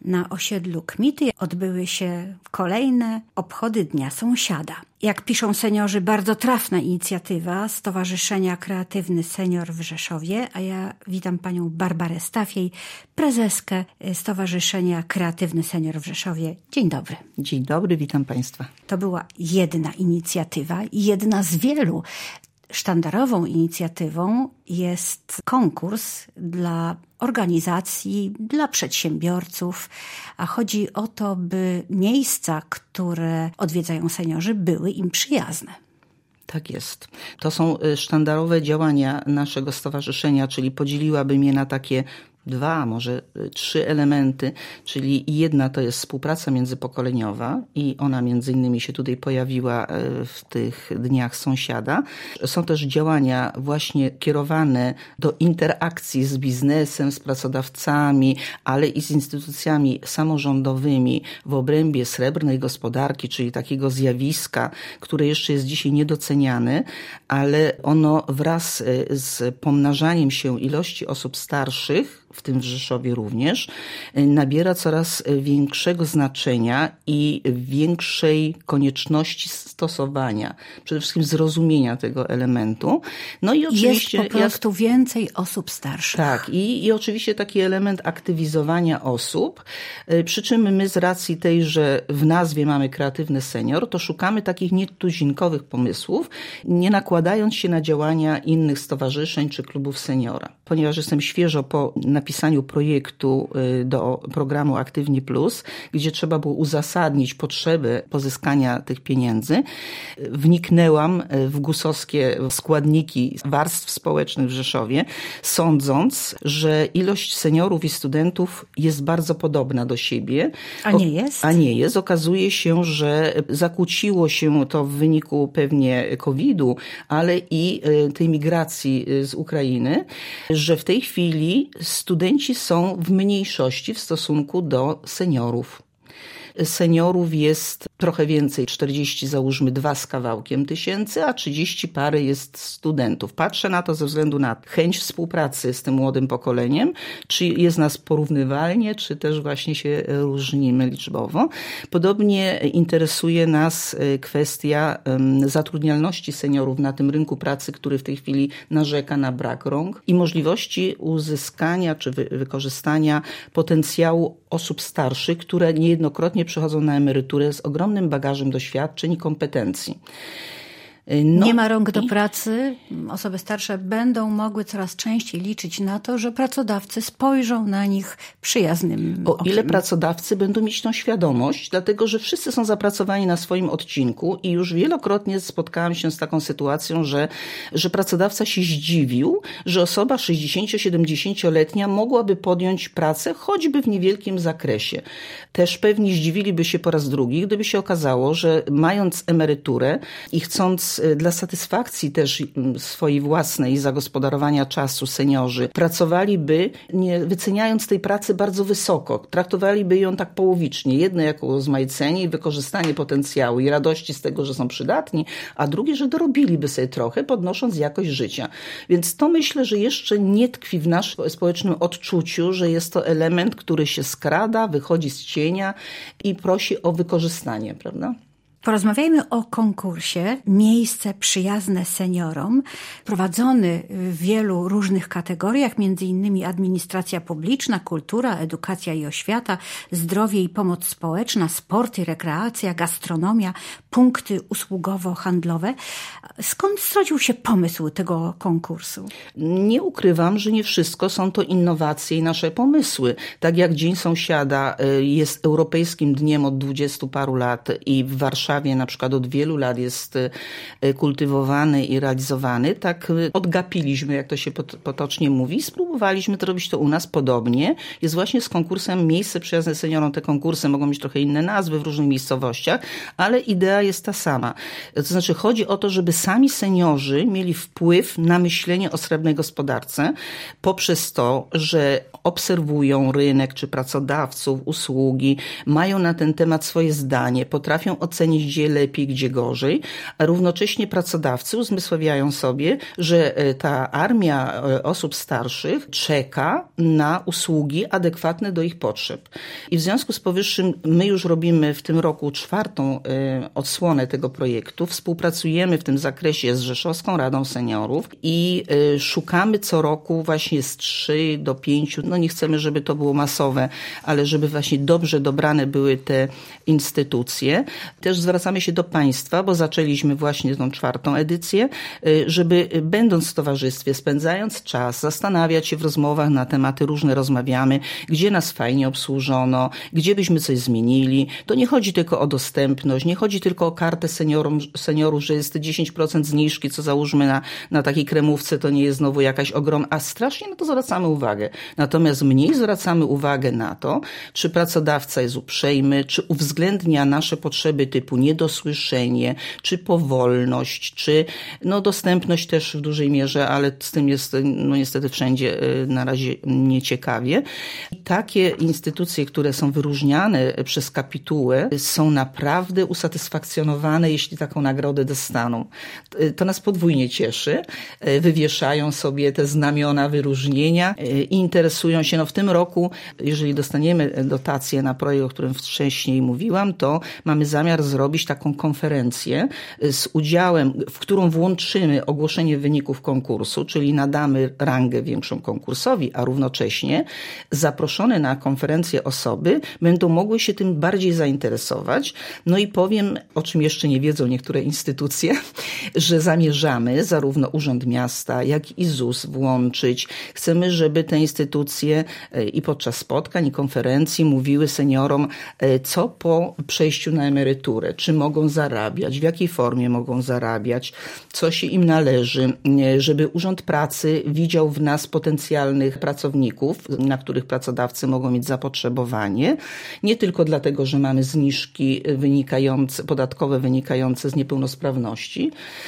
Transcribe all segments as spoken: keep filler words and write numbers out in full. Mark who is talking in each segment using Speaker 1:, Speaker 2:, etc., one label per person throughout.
Speaker 1: na osiedlu Kmity odbyły się kolejne obchody Dnia Sąsiada. Jak piszą seniorzy, bardzo trafna inicjatywa Stowarzyszenia Kreatywny Senior w Rzeszowie, a ja witam panią Barbarę Stafiej, prezeskę Stowarzyszenia Kreatywny Senior w Rzeszowie. Dzień dobry.
Speaker 2: Dzień dobry, witam państwa.
Speaker 1: To była jedna inicjatywa, jedna z wielu. Sztandarową inicjatywą jest konkurs dla organizacji, dla przedsiębiorców, a chodzi o to, by miejsca, które odwiedzają seniorzy, były im przyjazne.
Speaker 2: Tak jest. To są sztandarowe działania naszego stowarzyszenia, czyli podzieliłabym je na takie dwa, może trzy elementy, czyli jedna to jest współpraca międzypokoleniowa i ona między innymi się tutaj pojawiła w tych dniach sąsiada. Są też działania właśnie kierowane do interakcji z biznesem, z pracodawcami, ale i z instytucjami samorządowymi w obrębie srebrnej gospodarki, czyli takiego zjawiska, które jeszcze jest dzisiaj niedoceniane, ale ono wraz z pomnażaniem się ilości osób starszych, w tym w Rzeszowie również, nabiera coraz większego znaczenia i większej konieczności stosowania, przede wszystkim zrozumienia tego elementu. No i oczywiście
Speaker 1: jest po prostu jak, więcej osób starszych.
Speaker 2: Tak, i, i oczywiście taki element aktywizowania osób, przy czym my z racji tej, że w nazwie mamy kreatywny senior, to szukamy takich nietuzinkowych pomysłów, nie nakładając się na działania innych stowarzyszeń czy klubów seniora. Ponieważ jestem świeżo po napisaniu projektu do programu Aktywni Plus, gdzie trzeba było uzasadnić potrzebę pozyskania tych pieniędzy, wniknęłam w gusowskie składniki warstw społecznych w Rzeszowie, sądząc, że ilość seniorów i studentów jest bardzo podobna do siebie.
Speaker 1: A nie jest?
Speaker 2: A nie jest. Okazuje się, że zakłóciło się to w wyniku pewnie kowida, ale i tej migracji z Ukrainy, że w tej chwili studenci są w mniejszości w stosunku do seniorów. Seniorów jest trochę więcej, czterdzieści załóżmy dwa z kawałkiem tysięcy, a trzydzieści parę jest studentów. Patrzę na to ze względu na chęć współpracy z tym młodym pokoleniem, czy jest nas porównywalnie, czy też właśnie się różnimy liczbowo. Podobnie interesuje nas kwestia zatrudnialności seniorów na tym rynku pracy, który w tej chwili narzeka na brak rąk i możliwości uzyskania czy wy- wykorzystania potencjału osób starszych, które niejednokrotnie przychodzą na emeryturę z ogromnym bagażem doświadczeń i kompetencji.
Speaker 1: No, nie ma rąk do i... pracy. Osoby starsze będą mogły coraz częściej liczyć na to, że pracodawcy spojrzą na nich przyjaznym
Speaker 2: O
Speaker 1: okiem.
Speaker 2: ile pracodawcy będą mieć tą świadomość, dlatego że wszyscy są zapracowani na swoim odcinku i już wielokrotnie spotkałam się z taką sytuacją, że, że pracodawca się zdziwił, że osoba sześćdziesięcio-siedemdziesięcioletnia mogłaby podjąć pracę choćby w niewielkim zakresie. Też pewnie zdziwiliby się po raz drugi, gdyby się okazało, że mając emeryturę i chcąc dla satysfakcji też swojej własnej zagospodarowania czasu seniorzy pracowaliby, nie wyceniając tej pracy bardzo wysoko. Traktowaliby ją tak połowicznie. Jedno jako rozmaicenie i wykorzystanie potencjału i radości z tego, że są przydatni, a drugie, że dorobiliby sobie trochę, podnosząc jakość życia. Więc to myślę, że jeszcze nie tkwi w naszym społecznym odczuciu, że jest to element, który się skrada, wychodzi z cienia i prosi o wykorzystanie, prawda?
Speaker 1: Porozmawiajmy o konkursie Miejsce przyjazne seniorom, prowadzony w wielu różnych kategoriach, między innymi administracja publiczna, kultura, edukacja i oświata, zdrowie i pomoc społeczna, sport i rekreacja, gastronomia, punkty usługowo-handlowe. Skąd zrodził się pomysł tego konkursu?
Speaker 2: Nie ukrywam, że nie wszystko są to innowacje i nasze pomysły. Tak jak Dzień Sąsiada jest europejskim dniem od dwudziestu paru lat i w Warszawie na przykład od wielu lat jest kultywowany i realizowany, tak odgapiliśmy, jak to się potocznie mówi, spróbowaliśmy to robić to u nas podobnie. Jest właśnie z konkursem Miejsce przyjazne seniorom. Te konkursy mogą mieć trochę inne nazwy w różnych miejscowościach, ale idea jest ta sama. To znaczy chodzi o to, żeby sami seniorzy mieli wpływ na myślenie o srebrnej gospodarce poprzez to, że obserwują rynek czy pracodawców, usługi, mają na ten temat swoje zdanie, potrafią ocenić gdzie lepiej, gdzie gorzej, a równocześnie pracodawcy uzmysławiają sobie, że ta armia osób starszych czeka na usługi adekwatne do ich potrzeb. I w związku z powyższym my już robimy w tym roku czwartą odsłonę tego projektu. Współpracujemy w tym zakresie z Rzeszowską Radą Seniorów i szukamy co roku właśnie z trzy do pięciu, no nie chcemy, żeby to było masowe, ale żeby właśnie dobrze dobrane były te instytucje. Też zwracamy się do państwa, bo zaczęliśmy właśnie tą czwartą edycję, żeby będąc w towarzystwie, spędzając czas, zastanawiać się w rozmowach na tematy różne, rozmawiamy, gdzie nas fajnie obsłużono, gdzie byśmy coś zmienili. To nie chodzi tylko o dostępność, nie chodzi tylko o kartę seniorom, seniorów, że jest dziesięć procent zniżki, co załóżmy na, na takiej kremówce, to nie jest znowu jakaś ogromna, a strasznie na to zwracamy uwagę. Natomiast mniej zwracamy uwagę na to, czy pracodawca jest uprzejmy, czy uwzględnia nasze potrzeby typu niedosłyszenie, czy powolność, czy no dostępność też w dużej mierze, ale z tym jest no niestety wszędzie na razie nieciekawie. Takie instytucje, które są wyróżniane przez kapitułę, są naprawdę usatysfakcjonowane, jeśli taką nagrodę dostaną. To nas podwójnie cieszy. Wywieszają sobie te znamiona wyróżnienia i interesują się. No w tym roku, jeżeli dostaniemy dotację na projekt, o którym wcześniej mówiłam, to mamy zamiar zrobić taką konferencję z udziałem, w którą włączymy ogłoszenie wyników konkursu, czyli nadamy rangę większą konkursowi, a równocześnie zaproszone na konferencję osoby będą mogły się tym bardziej zainteresować. No i powiem, o czym jeszcze nie wiedzą niektóre instytucje, że zamierzamy zarówno Urząd Miasta, jak i ZUS włączyć. Chcemy, żeby te instytucje i podczas spotkań i konferencji mówiły seniorom, co po przejściu na emeryturę, czy mogą zarabiać, w jakiej formie mogą zarabiać, co się im należy, żeby Urząd Pracy widział w nas potencjalnych pracowników, na których pracodawcy mogą mieć zapotrzebowanie, nie tylko dlatego, że mamy zniżki wynikające, podatkowe wynikające z niepełnosprawności,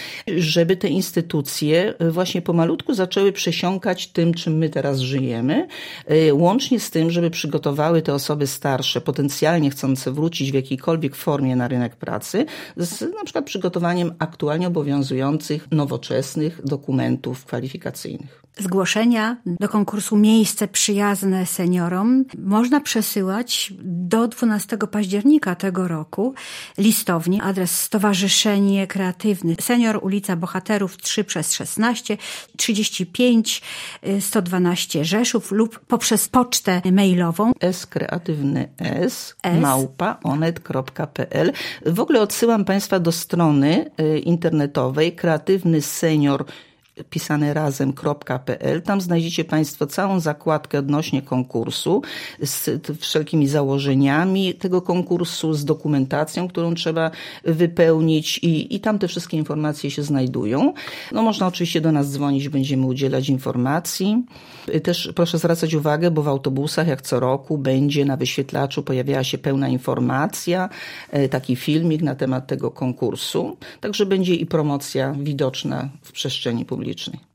Speaker 2: żeby te instytucje właśnie pomalutku zaczęły przesiąkać tym, czym my teraz żyjemy, łącznie z tym, żeby przygotowały te osoby starsze, potencjalnie chcące wrócić w jakiejkolwiek formie na rynek pracy, z na przykład przygotowaniem aktualnie obowiązujących, nowoczesnych dokumentów kwalifikacyjnych.
Speaker 1: Zgłoszenia do konkursu Miejsce przyjazne seniorom można przesyłać do dwunastego października tego roku. Listownie, adres Stowarzyszenie Kreatywne Senior, ulica Bohaterów trzy przez szesnaście, trzydzieści pięć, sto dwanaście Rzeszów lub poprzez pocztę mailową
Speaker 2: skreatywny s małpa onet kropka p l. W ogóle odsyłam Państwa do strony internetowej kreatywny senior pisane razem kropka p l. Tam znajdziecie Państwo całą zakładkę odnośnie konkursu z wszelkimi założeniami tego konkursu, z dokumentacją, którą trzeba wypełnić i, i tam te wszystkie informacje się znajdują. No można oczywiście do nas dzwonić, będziemy udzielać informacji. Też proszę zwracać uwagę, bo w autobusach jak co roku będzie na wyświetlaczu pojawiała się pełna informacja, taki filmik na temat tego konkursu. Także będzie i promocja widoczna w przestrzeni publicznej.